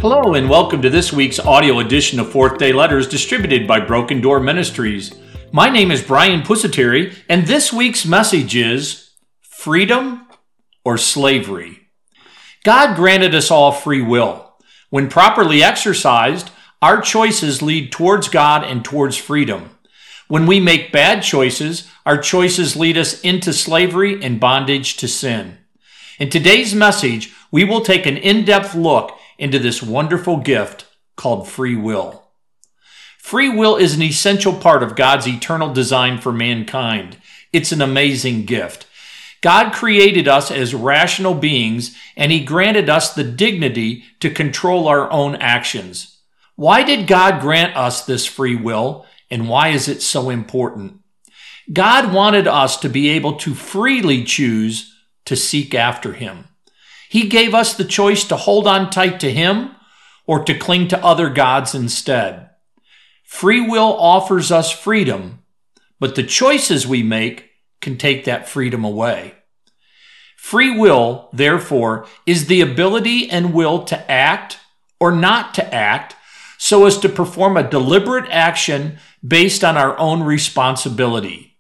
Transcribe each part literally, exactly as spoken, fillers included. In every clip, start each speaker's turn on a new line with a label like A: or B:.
A: Hello and welcome to this week's audio edition of Fourth Day Letters distributed by Broken Door Ministries. My name is Brian Pusateri, and this week's message is freedom or slavery. God granted us all free will. When properly exercised, our choices lead towards God and towards freedom. When we make bad choices, our choices lead us into slavery and bondage to sin. In today's message, we will take an in-depth look into this wonderful gift called free will. Free will is an essential part of God's eternal design for mankind. It's an amazing gift. God created us as rational beings, and He granted us the dignity to control our own actions. Why did God grant us this free will, and why is it so important? God wanted us to be able to freely choose to seek after Him. He gave us the choice to hold on tight to Him or to cling to other gods instead. Free will offers us freedom, but the choices we make can take that freedom away. Free will, therefore, is the ability and will to act or not to act so as to perform a deliberate action based on our own responsibility.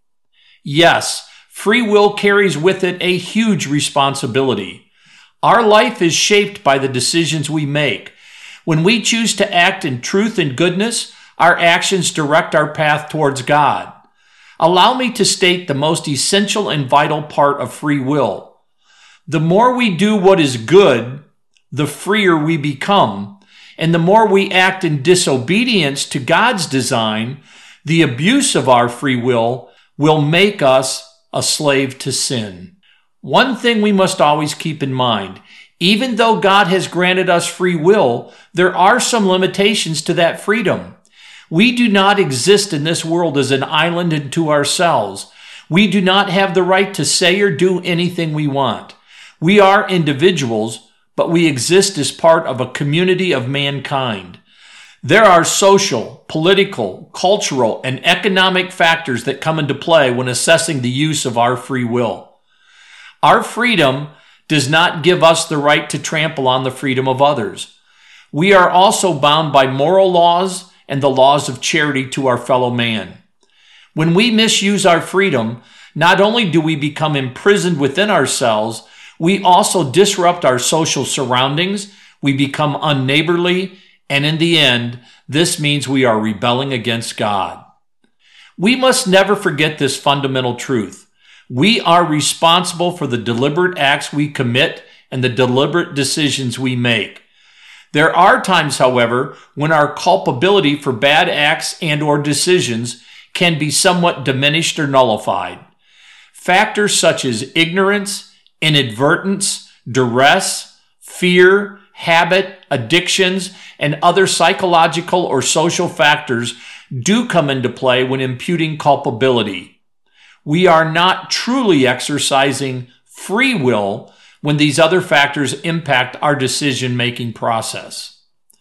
A: Yes, free will carries with it a huge responsibility. Our life is shaped by the decisions we make. When we choose to act in truth and goodness, our actions direct our path towards God. Allow me to state the most essential and vital part of free will. The more we do what is good, the freer we become, and the more we act in disobedience to God's design, the abuse of our free will will make us a slave to sin. One thing we must always keep in mind, even though God has granted us free will, there are some limitations to that freedom. We do not exist in this world as an island unto ourselves. We do not have the right to say or do anything we want. We are individuals, but we exist as part of a community of mankind. There are social, political, cultural, and economic factors that come into play when assessing the use of our free will. Our freedom does not give us the right to trample on the freedom of others. We are also bound by moral laws and the laws of charity to our fellow man. When we misuse our freedom, not only do we become imprisoned within ourselves, we also disrupt our social surroundings, we become unneighborly, and in the end, this means we are rebelling against God. We must never forget this fundamental truth. We are responsible for the deliberate acts we commit and the deliberate decisions we make. There are times, however, when our culpability for bad acts and or decisions can be somewhat diminished or nullified. Factors such as ignorance, inadvertence, duress, fear, habit, addictions, and other psychological or social factors do come into play when imputing culpability. We are not truly exercising free will when these other factors impact our decision-making process.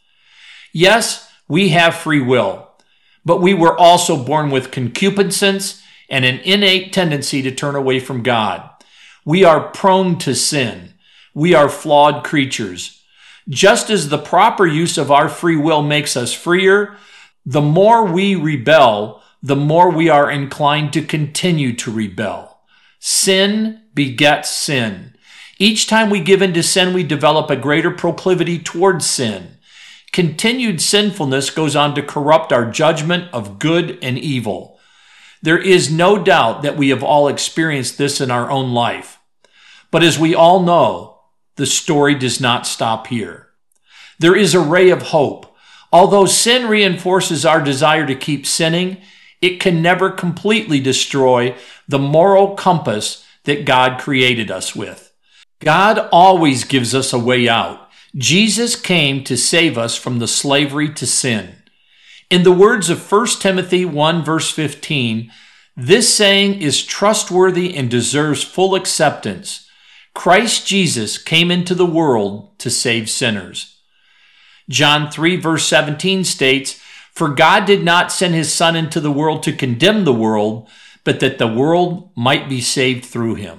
A: Yes, we have free will, but we were also born with concupiscence and an innate tendency to turn away from God. We are prone to sin. We are flawed creatures. Just as the proper use of our free will makes us freer, the more we rebel, the more we are inclined to continue to rebel. Sin begets sin. Each time we give in to sin, we develop a greater proclivity towards sin. Continued sinfulness goes on to corrupt our judgment of good and evil. There is no doubt that we have all experienced this in our own life. But as we all know, the story does not stop here. There is a ray of hope. Although sin reinforces our desire to keep sinning, it can never completely destroy the moral compass that God created us with. God always gives us a way out. Jesus came to save us from the slavery to sin. In the words of First Timothy one verse fifteen, this saying is trustworthy and deserves full acceptance. Christ Jesus came into the world to save sinners. John three verse seventeen states, "For God did not send His Son into the world to condemn the world, but that the world might be saved through Him."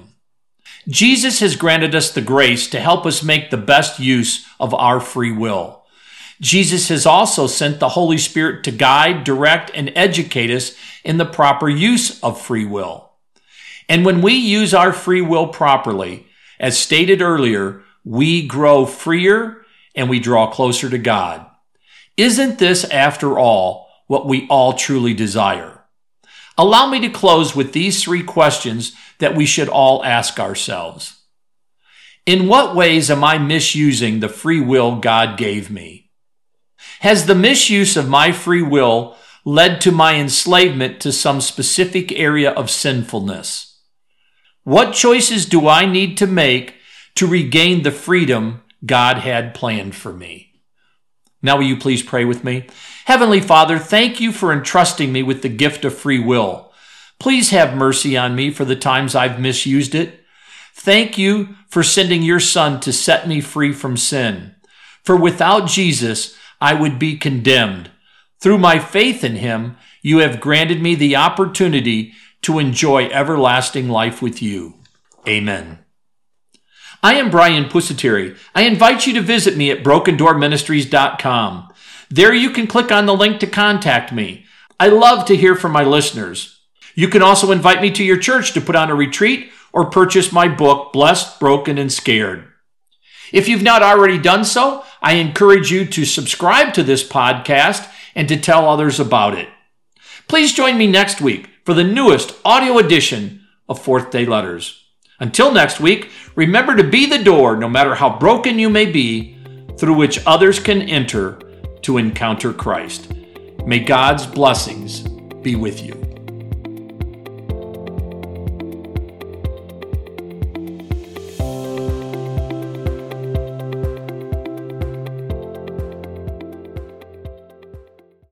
A: Jesus has granted us the grace to help us make the best use of our free will. Jesus has also sent the Holy Spirit to guide, direct, and educate us in the proper use of free will. And when we use our free will properly, as stated earlier, we grow freer and we draw closer to God. Isn't this, after all, what we all truly desire? Allow me to close with these three questions that we should all ask ourselves. In what ways am I misusing the free will God gave me? Has the misuse of my free will led to my enslavement to some specific area of sinfulness? What choices do I need to make to regain the freedom God had planned for me? Now will you please pray with me? Heavenly Father, thank you for entrusting me with the gift of free will. Please have mercy on me for the times I've misused it. Thank you for sending your Son to set me free from sin. For without Jesus, I would be condemned. Through my faith in him, you have granted me the opportunity to enjoy everlasting life with you. Amen. I am Brian Pusateri. I invite you to visit me at broken door ministries dot com. There you can click on the link to contact me. I love to hear from my listeners. You can also invite me to your church to put on a retreat or purchase my book, Blessed, Broken, and Scared. If you've not already done so, I encourage you to subscribe to this podcast and to tell others about it. Please join me next week for the newest audio edition of Fourth Day Letters. Until next week, remember to be the door, no matter how broken you may be, through which others can enter to encounter Christ. May God's blessings be with you.